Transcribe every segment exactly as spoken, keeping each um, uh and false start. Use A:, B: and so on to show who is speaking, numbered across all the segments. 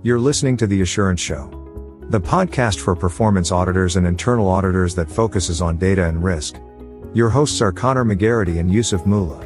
A: You're listening to The Assurance Show, the podcast for performance auditors and internal auditors that focuses on data and risk. Your hosts are Connor McGarity and Yusuf Moola.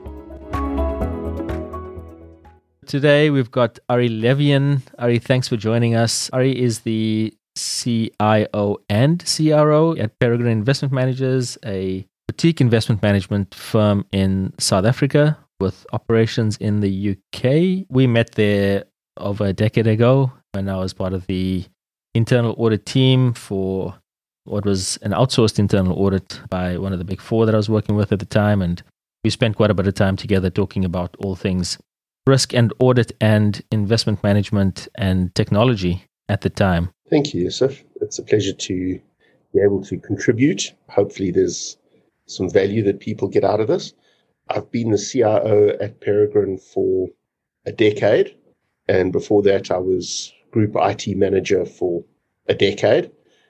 B: Today we've got Ari Levian. Ari, thanks for joining us. Ari is the C I O and C R O at Peregrine Investment Managers, a boutique investment management firm in South Africa with operations in the U K. We met there over a decade ago when I was part of the internal audit team for what was an outsourced internal audit by one of the big four that I was working with at the time. And we spent quite a bit of time together talking about all things risk and audit and investment management and technology at the time.
C: Thank you, Yusuf. It's a pleasure to be able to contribute. Hopefully there's some value that people get out of this. I've been the C I O at Peregrine for a decade. And before that, I was group I T manager for a decade.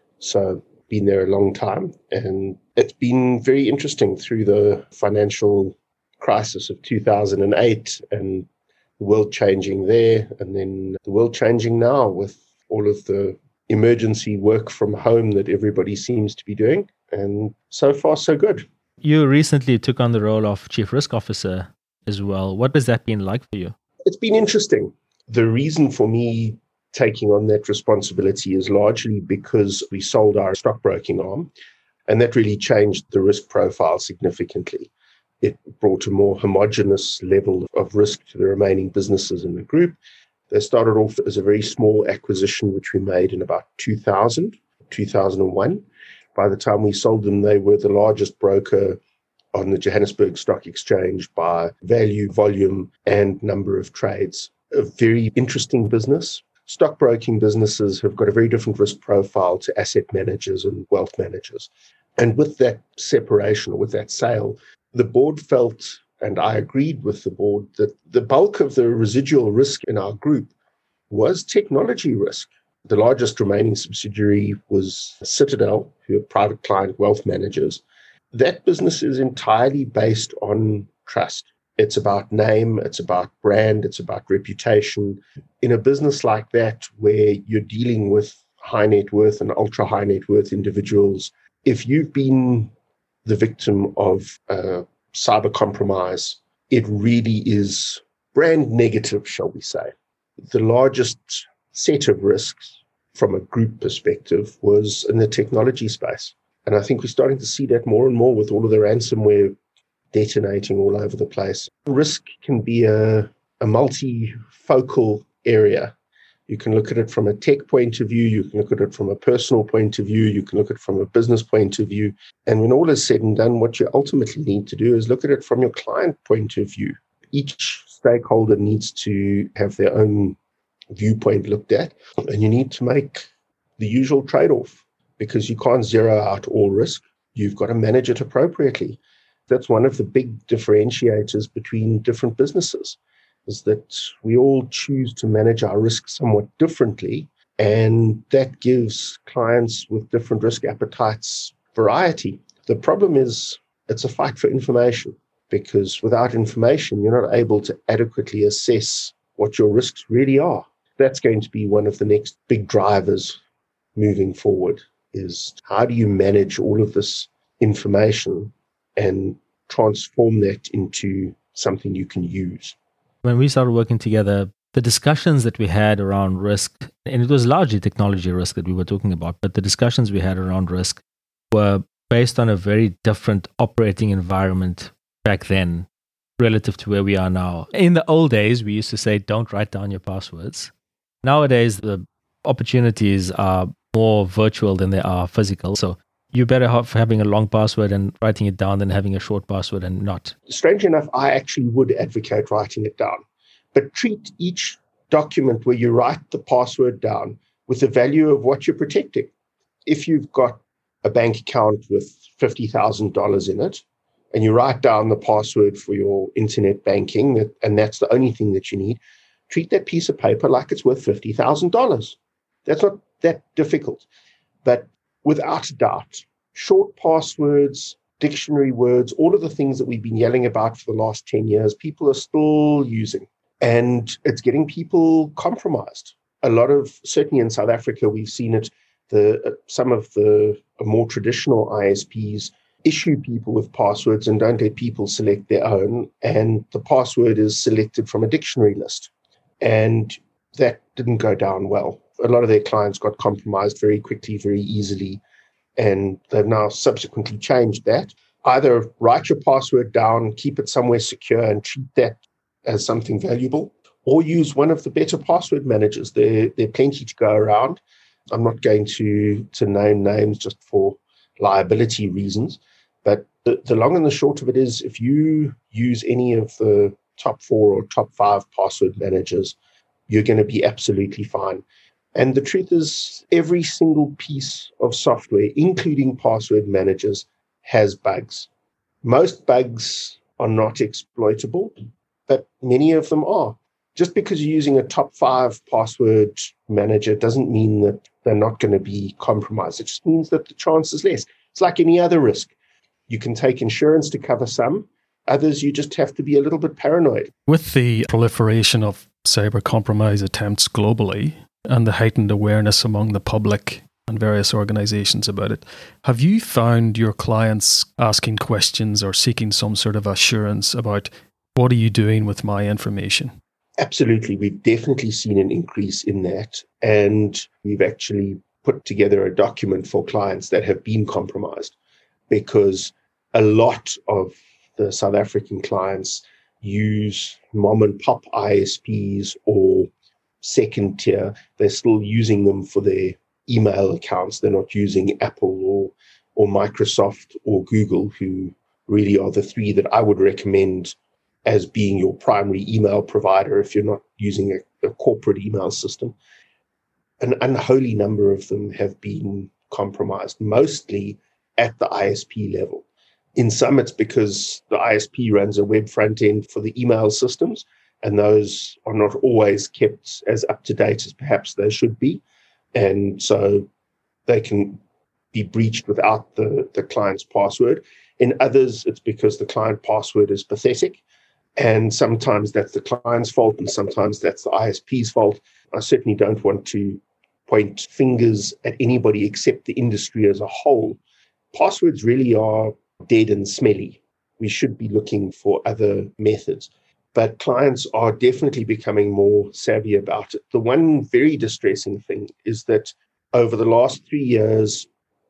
C: So been there a long time. And it's been very interesting through the financial crisis of two thousand eight and the world changing there. And then the world changing now with all of the emergency work from home that everybody seems to be doing. And so far, so good.
B: You recently took on the role of Chief Risk Officer as well. What has that been like for you?
C: It's been interesting. The reason for me taking on that responsibility is largely because we sold our stockbroking arm, and that really changed the risk profile significantly. It brought a more homogenous level of risk to the remaining businesses in the group. They started off as a very small acquisition, which we made in about two thousand, two thousand one. By the time we sold them, they were the largest broker on the Johannesburg Stock Exchange by value, volume, and number of trades. A very interesting business. Stockbroking businesses have got a very different risk profile to asset managers and wealth managers. And with that separation, or with that sale, the board felt, and I agreed with the board, that the bulk of the residual risk in our group was technology risk. The largest remaining subsidiary was Citadel, who are private client wealth managers. That business is entirely based on trust. It's about name, it's about brand, it's about reputation. In a business like that, where you're dealing with high net worth and ultra high net worth individuals, if you've been the victim of uh, cyber compromise, it really is brand negative, shall we say. The largest set of risks from a group perspective was in the technology space. And I think we're starting to see that more and more with all of the ransomware detonating all over the place. Risk can be a, a multifocal area. You can look at it from a tech point of view, you can look at it from a personal point of view, you can look at it from a business point of view. And when all is said and done, what you ultimately need to do is look at it from your client point of view. Each stakeholder needs to have their own viewpoint looked at, and you need to make the usual trade-off because you can't zero out all risk. You've got to manage it appropriately. That's one of the big differentiators between different businesses, is that we all choose to manage our risk somewhat differently, and that gives clients with different risk appetites variety. The problem is it's a fight for information, because without information, you're not able to adequately assess what your risks really are. That's going to be one of the next big drivers moving forward, is how do you manage all of this information and transform that into something you can use.
B: When we started working together, the discussions that we had around risk, and it was largely technology risk that we were talking about, but the discussions we had around risk were based on a very different operating environment back then relative to where we are now. In the old days, we used to say, don't write down your passwords. Nowadays, the opportunities are more virtual than they are physical. So you're better off having a long password and writing it down than having a short password and not.
C: Strange enough, I actually would advocate writing it down. But treat each document where you write the password down with the value of what you're protecting. If you've got a bank account with fifty thousand dollars in it, and you write down the password for your internet banking, and that's the only thing that you need, treat that piece of paper like it's worth fifty thousand dollars. That's not that difficult. But without a doubt, short passwords, dictionary words, all of the things that we've been yelling about for the last ten years, people are still using. And it's getting people compromised. a lot of, certainly in South Africa, we've seen it, the uh, some of the more traditional I S Ps issue people with passwords and don't let people select their own, and the password is selected from a dictionary list. And that didn't go down well. A lot of their clients got compromised very quickly, very easily, and they've now subsequently changed that. Either write your password down, keep it somewhere secure, and treat that as something valuable, or use one of the better password managers. There, there are plenty to go around. I'm not going to, to name names just for liability reasons, but the, the long and the short of it is, if you use any of the top four or top five password managers, you're going to be absolutely fine. And the truth is, every single piece of software, including password managers, has bugs. Most bugs are not exploitable, but many of them are. Just because you're using a top five password manager doesn't mean that they're not going to be compromised. It just means that the chance is less. It's like any other risk. You can take insurance to cover some. Others, you just have to be a little bit paranoid.
D: With the proliferation of cyber compromise attempts globally and the heightened awareness among the public and various organizations about it, have you found your clients asking questions or seeking some sort of assurance about, what are you doing with my information?
C: Absolutely. We've definitely seen an increase in that. And we've actually put together a document for clients that have been compromised, because a lot of the South African clients use mom and pop I S Ps or second tier. They're still using them for their email accounts. They're not using Apple or, or Microsoft or Google, who really are the three that I would recommend as being your primary email provider if you're not using a, a corporate email system. An unholy number of them have been compromised, mostly at the I S P level. In some, it's because the I S P runs a web front end for the email systems, and those are not always kept as up to date as perhaps they should be. And so they can be breached without the, the client's password. In others, it's because the client password is pathetic. And sometimes that's the client's fault, and sometimes that's the I S P's fault. I certainly don't want to point fingers at anybody except the industry as a whole. Passwords really are dead and smelly. We should be looking for other methods. But clients are definitely becoming more savvy about it. The one very distressing thing is that over the last three years,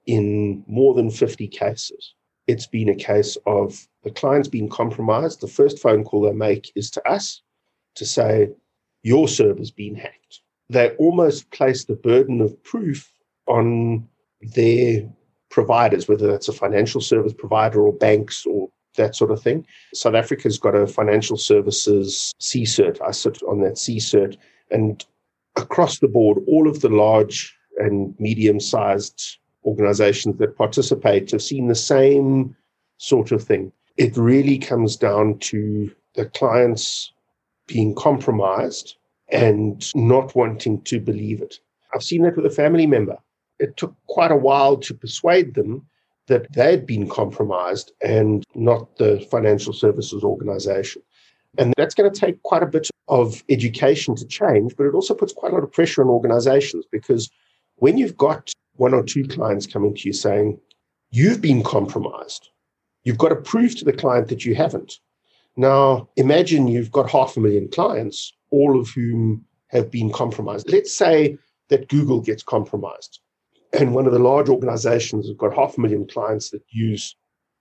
C: in more than fifty cases, it's been a case of the client's been compromised. The first phone call they make is to us to say, your server's been hacked. They almost place the burden of proof on their providers, whether that's a financial service provider or banks or that sort of thing. South Africa's got a financial services C cert. I sit on that C cert, and across the board, all of the large and medium-sized organizations that participate have seen the same sort of thing. It really comes down to the clients being compromised and not wanting to believe it. I've seen that with a family member. It took quite a while to persuade them that they'd been compromised and not the financial services organization. And that's going to take quite a bit of education to change, but it also puts quite a lot of pressure on organizations, because when you've got one or two clients coming to you saying, you've been compromised, you've got to prove to the client that you haven't. Now, imagine you've got half a million clients, all of whom have been compromised. Let's say that Google gets compromised, and one of the large organizations has got half a million clients that use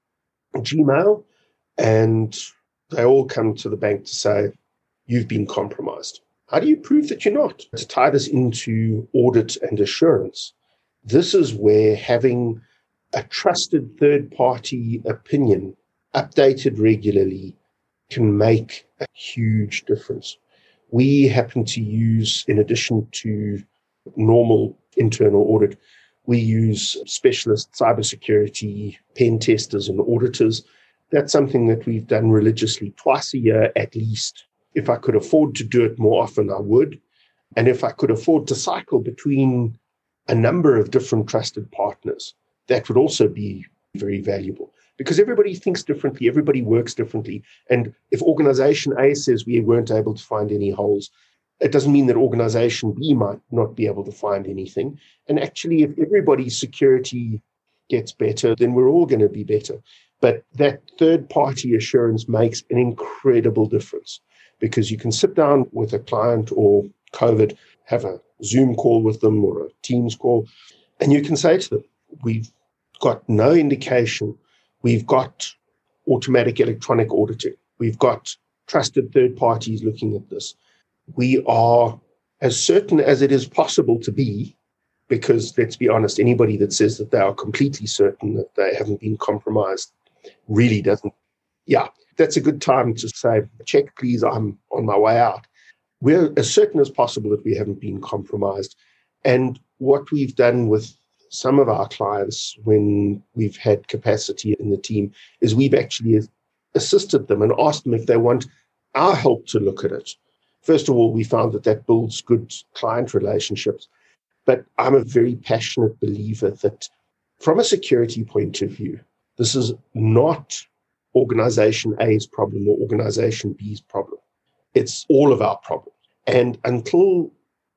C: Gmail, and they all come to the bank to say, you've been compromised. How do you prove that you're not? To tie this into audit and assurance, this is where having a trusted third-party opinion updated regularly can make a huge difference. We happen to use, in addition to normal internal audit, we use specialist cybersecurity pen testers and auditors. That's something that we've done religiously twice a year at least. If I could afford to do it more often, I would. And if I could afford to cycle between a number of different trusted partners, that would also be very valuable. Because everybody thinks differently, everybody works differently. And if organization A says we weren't able to find any holes, It doesn't mean that organization B might not be able to find anything. And actually, if everybody's security gets better, then we're all going to be better. But that third-party assurance makes an incredible difference, because you can sit down with a client or COVID, have a Zoom call with them or a Teams call, and you can say to them, we've got no indication, we've got automatic electronic auditing, we've got trusted third parties looking at this. We are as certain as it is possible to be, because let's be honest, anybody that says that they are completely certain that they haven't been compromised really doesn't. Yeah, that's a good time to say, check, please, I'm on my way out. We're as certain as possible that we haven't been compromised. And what we've done with some of our clients when we've had capacity in the team is we've actually assisted them and asked them if they want our help to look at it. First of all, we found that that builds good client relationships. But I'm a very passionate believer that from a security point of view, this is not organization A's problem or organization B's problem. It's all of our problem. And until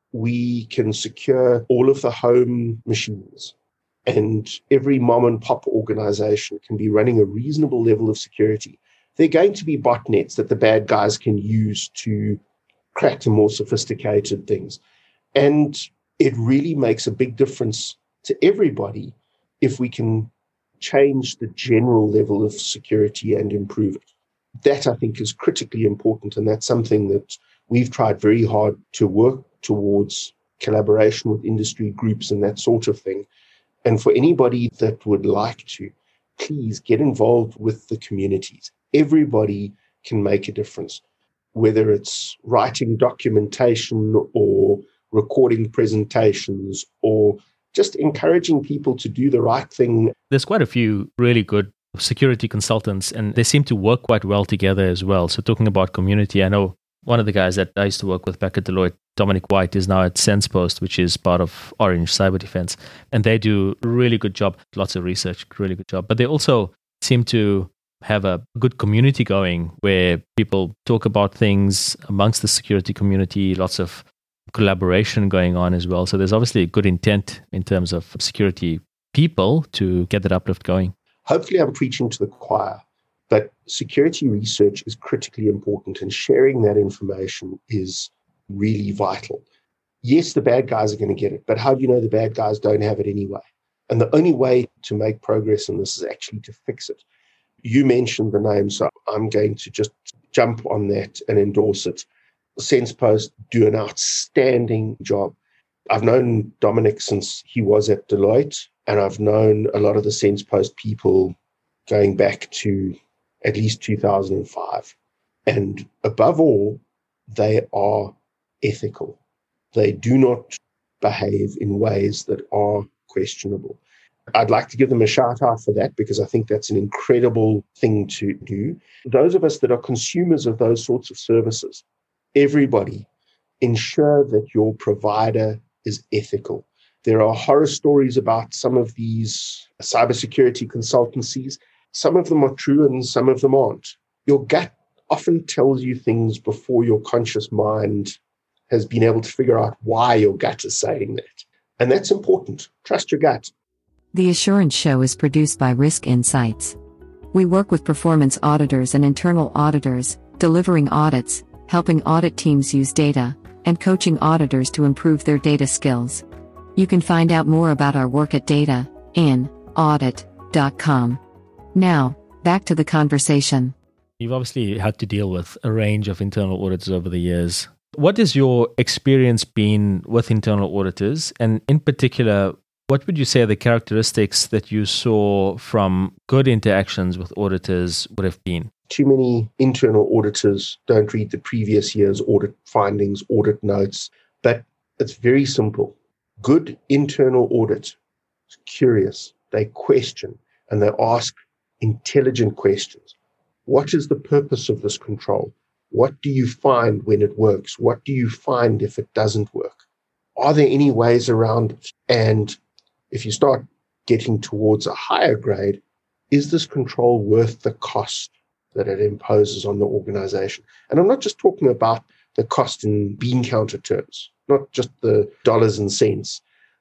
C: we can secure all of the home machines and every mom and pop organization can be running a reasonable level of security, there are going to be botnets that the bad guys can use to crack the more sophisticated things. And it really makes a big difference to everybody if we can change the general level of security and improve it. That, I think, is critically important, and that's something that we've tried very hard to work towards, collaboration with industry groups and that sort of thing. And for anybody that would like to, please get involved with the communities. Everybody can make a difference, whether it's writing documentation or recording presentations or just encouraging people to do the right thing.
B: There's quite a few really good security consultants, and they seem to work quite well together as well. So talking about community, I know one of the guys that I used to work with back at Deloitte, Dominic White, is now at SensePost, which is part of Orange Cyber Defense. And they do a really good job, lots of research, really good job. But they also seem to have a good community going where people talk about things amongst the security community, lots of collaboration going on as well. So there's obviously a good intent in terms of security people to get that uplift going.
C: Hopefully I'm preaching to the choir, but security research is critically important, and sharing that information is really vital. Yes, the bad guys are going to get it, but how do you know the bad guys don't have it anyway? And the only way to make progress in this is actually to fix it. You mentioned the name, so I'm going to just jump on that and endorse it. SensePost do an outstanding job. I've known Dominic since he was at Deloitte, and I've known a lot of the SensePost people going back to at least two thousand five. And above all, they are ethical. They do not behave in ways that are questionable. I'd like to give them a shout out for that, because I think that's an incredible thing to do. Those of us that are consumers of those sorts of services, everybody, ensure that your provider is ethical. There are horror stories about some of these cybersecurity consultancies. Some of them are true and some of them aren't. Your gut often tells you things before your conscious mind has been able to figure out why your gut is saying that. And that's important. Trust your gut.
E: The Assurance Show is produced by Risk Insights. We work with performance auditors and internal auditors, delivering audits, helping audit teams use data, and coaching auditors to improve their data skills. You can find out more about our work at data in audit dot com. Now, back to the conversation.
B: You've obviously had to deal with a range of internal auditors over the years. What has your experience been with internal auditors? And in particular, what would you say are the characteristics that you saw from good interactions with auditors would have been?
C: Too many internal auditors don't read the previous year's audit findings, audit notes, but it's very simple. Good internal audit is curious. They question and they ask intelligent questions. What is the purpose of this control? What do you find when it works? What do you find if it doesn't work? Are there any ways around it? And if you start getting towards a higher grade, is this control worth the cost that it imposes on the organization? And I'm not just talking about the cost in bean counter terms, not just the dollars and cents.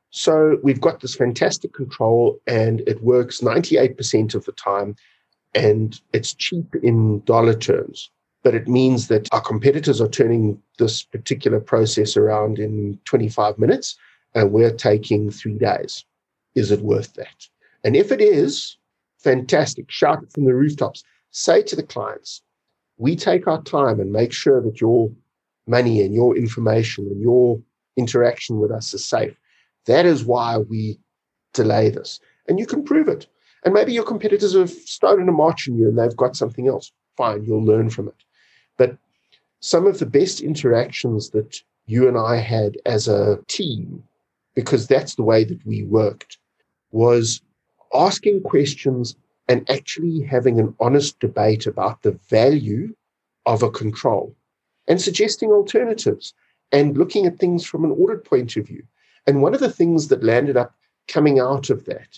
C: So we've got this fantastic control, and it works ninety-eight percent of the time, and it's cheap in dollar terms. But it means that our competitors are turning this particular process around in twenty-five minutes, and we're taking three days. Is it worth that? And if it is, fantastic. Shout it from the rooftops. Say to the clients, we take our time and make sure that your money and your information and your interaction with us is safe. That is why we delay this. And you can prove it. And maybe your competitors have stolen a march on you and they've got something else. Fine, you'll learn from it. But some of the best interactions that you and I had as a team, because that's the way that we worked, was asking questions and actually having an honest debate about the value of a control and suggesting alternatives and looking at things from an audit point of view. And one of the things that landed up coming out of that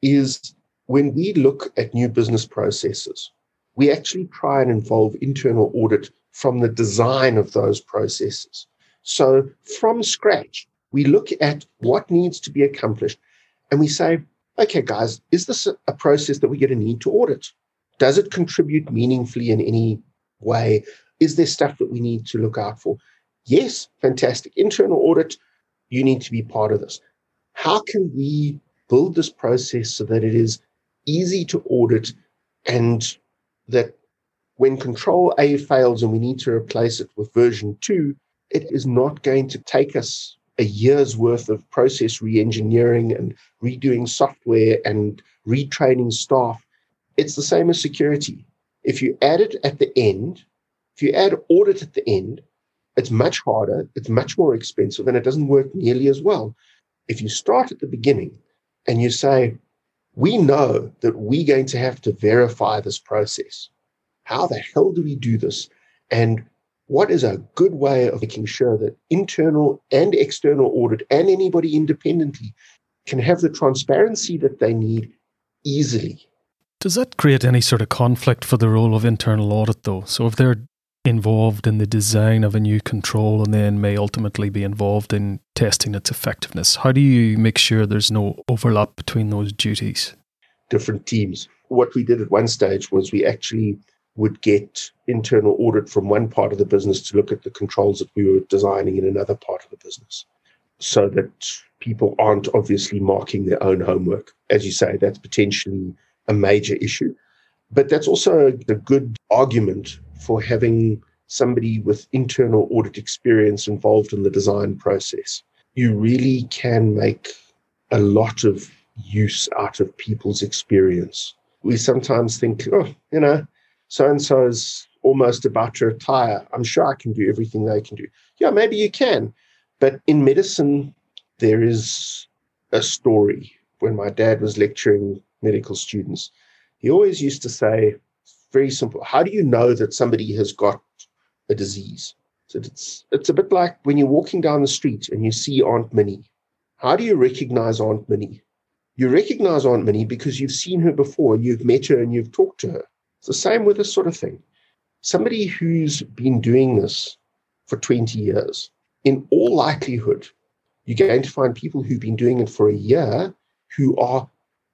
C: is when we look at new business processes, we actually try and involve internal audit from the design of those processes. So from scratch, we look at what needs to be accomplished and we say, okay, guys, is this a process that we're going to need to audit? Does it contribute meaningfully in any way? Is there stuff that we need to look out for? Yes, fantastic. Internal audit, you need to be part of this. How can we build this process so that it is easy to audit and that when control A fails and we need to replace it with version two, it is not going to take us a year's worth of process re-engineering and redoing software and retraining staff. It's the same as security. If you add it at the end, if you add audit at the end, it's much harder, it's much more expensive, and it doesn't work nearly as well. If you start at the beginning and you say, we know that we're going to have to verify this process. How the hell do we do this? And what is a good way of making sure that internal and external audit and anybody independently can have the transparency that they need easily?
D: Does that create any sort of conflict for the role of internal audit, though? So if they're involved in the design of a new control and then may ultimately be involved in testing its effectiveness, how do you make sure there's no overlap between those duties?
C: Different teams. What we did at one stage was we actually would get internal audit from one part of the business to look at the controls that we were designing in another part of the business, so that people aren't obviously marking their own homework. As you say, that's potentially a major issue. But that's also a good argument for having somebody with internal audit experience involved in the design process. You really can make a lot of use out of people's experience. We sometimes think, oh, you know, so-and-so is almost about to retire. I'm sure I can do everything they can do. Yeah, maybe you can. But in medicine, there is a story. When my dad was lecturing medical students, he always used to say, very simple, how do you know that somebody has got a disease? So it's, it's a bit like when you're walking down the street and you see Aunt Minnie. How do you recognize Aunt Minnie? You recognize Aunt Minnie because you've seen her before and you've met her and you've talked to her. It's the same with this sort of thing. Somebody who's been doing this for twenty years, in all likelihood, you're going to find people who've been doing it for a year who are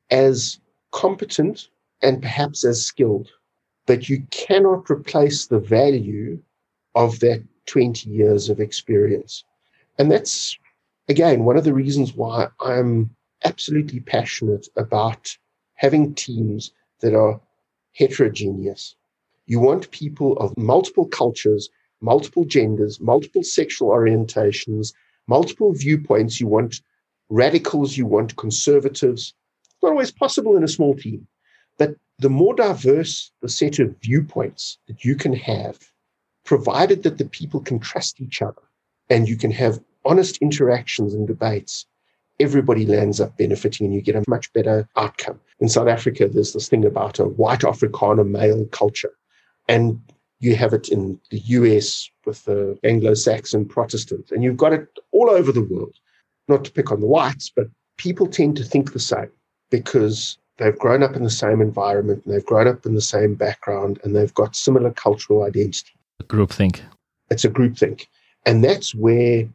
C: as competent and perhaps as skilled. But you cannot replace the value of that twenty years of experience. And that's, again, one of the reasons why I'm absolutely passionate about having teams that are heterogeneous. You want people of multiple cultures, multiple genders, multiple sexual orientations, multiple viewpoints. You want radicals, you want conservatives. It's not always possible in a small team. But the more diverse the set of viewpoints that you can have, provided that the people can trust each other and you can have honest interactions and debates, everybody lands up benefiting and you get a much better outcome. In South Africa, there's this thing about a white Afrikaner male culture. And you have it in the U S with the Anglo-Saxon Protestant. And you've got it all over the world. Not to pick on the whites, but people tend to think the same because they've grown up in the same environment and they've grown up in the same background and they've got similar cultural identity.
B: Groupthink.
C: It's a groupthink. And that's where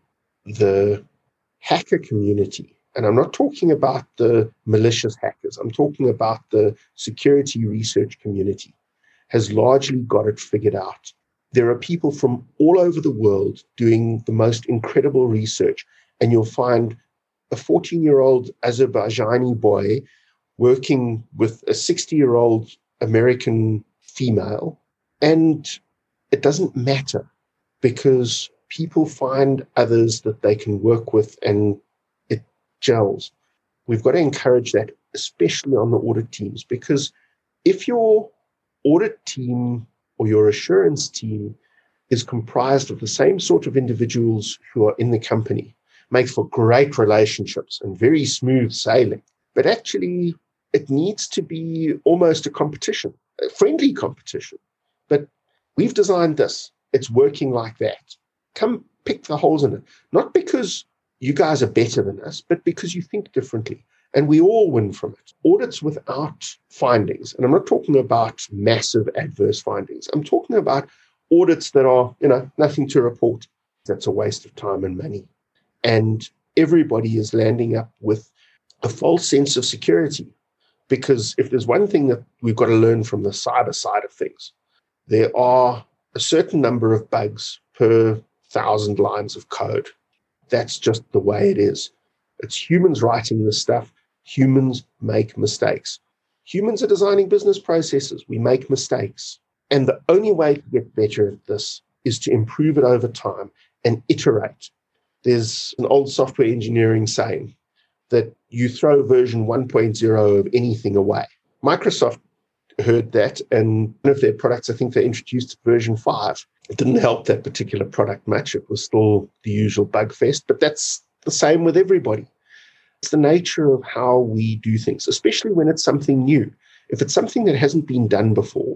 C: the hacker community, and I'm not talking about the malicious hackers, I'm talking about the security research community, has largely got it figured out. There are people from all over the world doing the most incredible research, and you'll find a fourteen-year-old Azerbaijani boy working with a sixty-year-old American female, and it doesn't matter because people find others that they can work with and it gels. We've got to encourage that, especially on the audit teams, because if your audit team or your assurance team is comprised of the same sort of individuals who are in the company, makes for great relationships and very smooth sailing. But actually, it needs to be almost a competition, a friendly competition. But we've designed this. It's working like that. Come pick the holes in it. Not because you guys are better than us, but because you think differently. And we all win from it. Audits without findings, and I'm not talking about massive adverse findings. I'm talking about audits that are, you know, nothing to report. That's a waste of time and money. And everybody is landing up with a false sense of security. Because if there's one thing that we've got to learn from the cyber side of things, there are a certain number of bugs per thousand lines of code. That's just the way it is. It's humans writing this stuff. Humans make mistakes. Humans are designing business processes. We make mistakes. And the only way to get better at this is to improve it over time and iterate. There's an old software engineering saying that you throw version one point oh of anything away. Microsoft heard that, and one of their products, I think they introduced version five. It didn't help that particular product much. It was still the usual bug fest, but that's the same with everybody. It's the nature of how we do things, especially when it's something new. If it's something that hasn't been done before,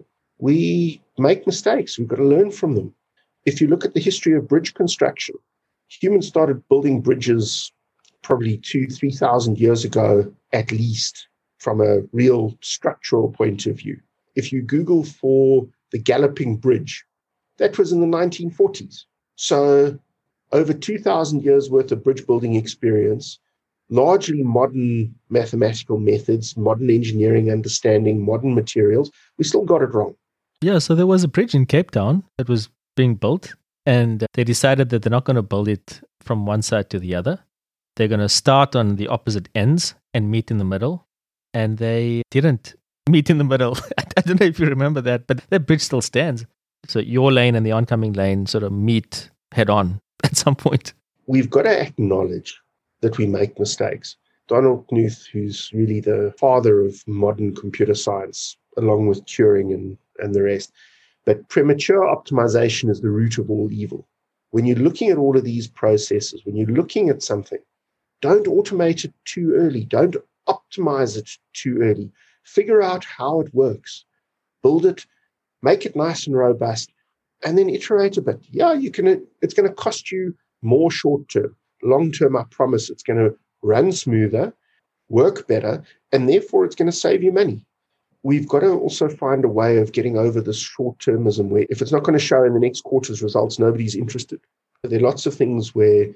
C: we make mistakes. We've got to learn from them. If you look at the history of bridge construction, humans started building bridges probably two, three thousand years ago at least, from a real structural point of view. If you Google for the Galloping Bridge, that was in the nineteen forties. So over two thousand years worth of bridge building experience, largely modern mathematical methods, modern engineering understanding, modern materials, we still got it wrong.
B: Yeah, so there was a bridge in Cape Town that was being built, and they decided that they're not going to build it from one side to the other. They're going to start on the opposite ends and meet in the middle. And they didn't meet in the middle. I don't know if you remember that, but that bridge still stands. So your lane and the oncoming lane sort of meet head on at some point.
C: We've got to acknowledge that we make mistakes. Donald Knuth, who's really the father of modern computer science, along with Turing and, and the rest, but premature optimization is the root of all evil. When you're looking at all of these processes, when you're looking at something, don't automate it too early. Don't optimize it too early. Figure out how it works. Build it, make it nice and robust, and then iterate a bit. Yeah, you can. It's going to cost you more short term. Long term, I promise, it's going to run smoother, work better, and therefore it's going to save you money. We've got to also find a way of getting over this short-termism where if it's not going to show in the next quarter's results, nobody's interested. There are lots of things where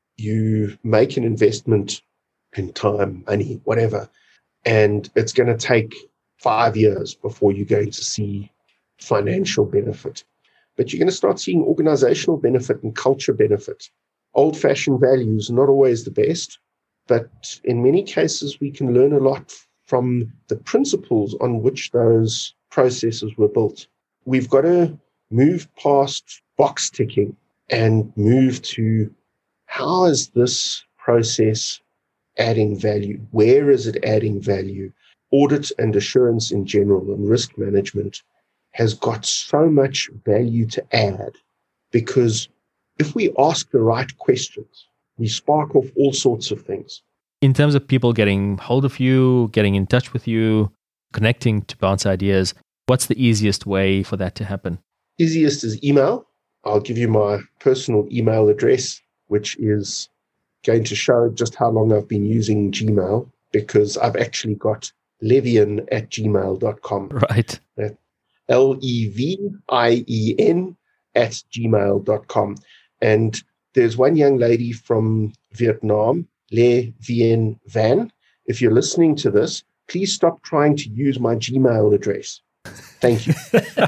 C: you make an investment in time, money, whatever, and it's going to take five years before you're going to see financial benefit. But you're going to start seeing organizational benefit and culture benefit. Old-fashioned values are not always the best, but in many cases we can learn a lot from the principles on which those processes were built. We've got to move past box ticking and move to how is this process adding value? Where is it adding value? Audit and assurance in general and risk management has got so much value to add because if we ask the right questions, we spark off all sorts of things.
B: In terms of people getting hold of you, getting in touch with you, connecting to bounce ideas, what's the easiest way for that to happen?
C: Easiest is email. I'll give you my personal email address, which is going to show just how long I've been using Gmail because I've actually got levian at gmail dot com.
B: Right.
C: L E V I E N at gmail dot com. And there's one young lady from Vietnam, Le Vien Van. If you're listening to this, please stop trying to use my Gmail address. Thank you.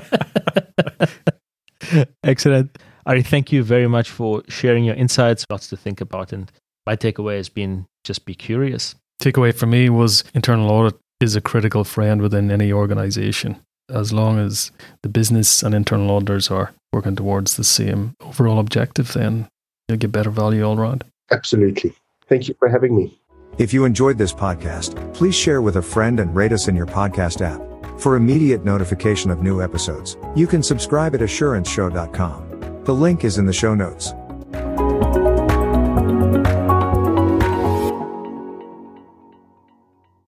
B: Excellent. Ari, thank you very much for sharing your insights. Lots to think about. And my takeaway has been just be curious.
D: Takeaway for me was internal audit is a critical friend within any organization. As long as the business and internal auditors are working towards the same overall objective, then you'll get better value all around.
C: Absolutely. Thank you for having me.
A: If you enjoyed this podcast, please share with a friend and rate us in your podcast app. For immediate notification of new episodes, you can subscribe at assurance show dot com. The link is in the show notes.